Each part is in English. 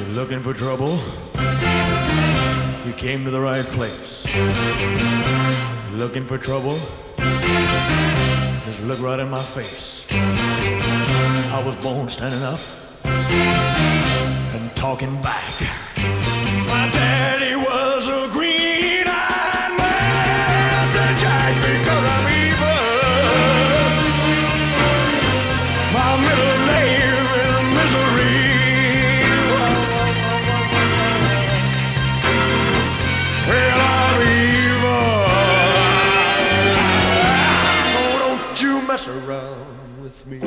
You're looking for trouble? You came to the right place. You're looking for trouble? Just look right in my face. I was born standing up and talking back. My daddy was a green-eyed man to Jack because I'm evil. My middle name is Misery. Well, I'm evil. Oh, don't you mess around with me.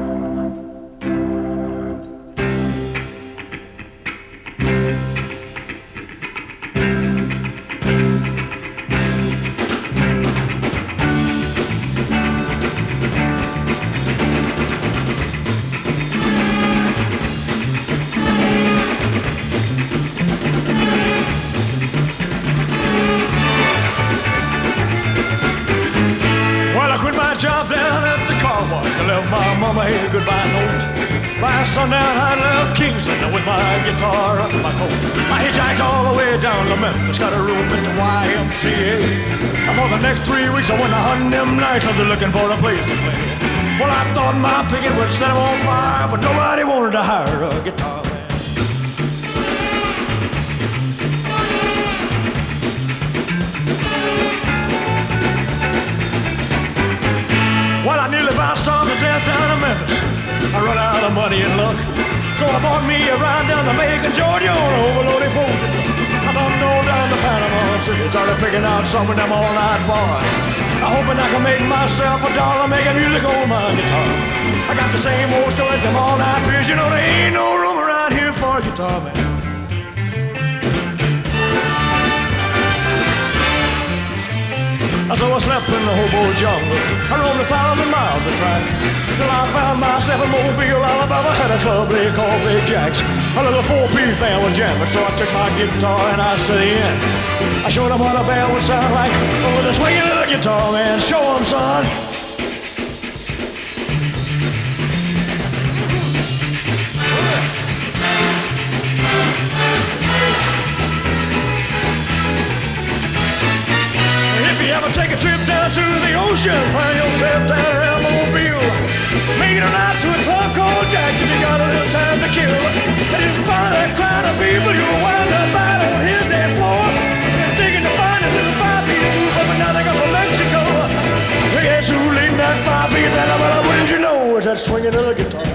Job down at the car wash. I left my mama a goodbye note. By sundown I left Kingston with my guitar under my coat. I hitchhiked all the way down to Memphis, got a room at the YMCA. And for the next 3 weeks I went to hunting them nightclubs looking for a place to play. Well, I thought my picket would set them on fire, but nobody wanted to hire a guitar man. Well, I nearly about starved to death down in Memphis. I run out of money and luck, so I bought me a ride down to Macon, Georgia on an overloaded boat. I thumbed on down to Panama City, started picking out some of them all-night bars. I'm hoping I can make myself $1 making music on my guitar. I got the same old story, them all-night beers. You know there ain't no room around here for a guitar man. So I slept in the hobo jungle. I roamed 1,000 miles to track till I found myself in Mobile, Alabama. Had a club they called Big Jack's. A little 4-piece band was jamming, so I took my guitar and I set in. I showed them what a band would sound like with a swinging little guitar, man. Show them, son. Take a trip down to the ocean, find yourself down around Mobile. Make it a night to a club called Jackson, you got a little time to kill. And in spite of that crowd of people, you'll wind up out on his dance floor. And thinking to find a little 5-beat group up and down they go from Mexico. Guess who leading that 5-beat band? Well, wouldn't you know it's that swinging little guitar.